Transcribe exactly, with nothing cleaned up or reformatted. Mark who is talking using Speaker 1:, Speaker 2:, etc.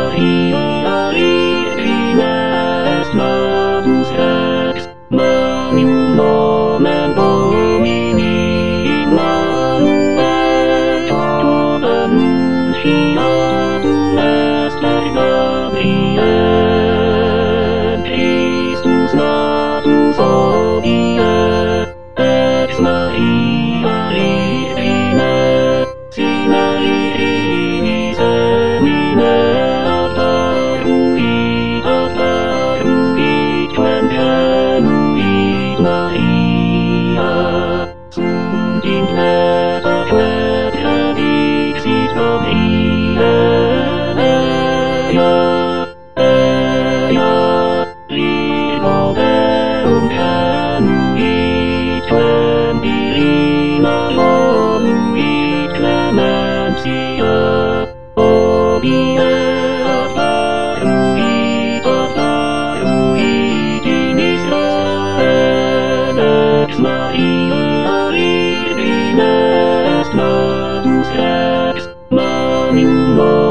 Speaker 1: Maria Virgines Nobis Rex Magnum Nomen Domini Immanuel Tuum annunciatum est per Gabriel Christus natus hodie ex Maria Virgine sine Virginis semine apparuit apparuit quem genuit Maria sunt in plena quae dixit Gabriel ea ea Virgo verum genuit quem virina voluit clementia obie apparuit apparuit in Israel ex Maria Virgines Nobis Rex Magnum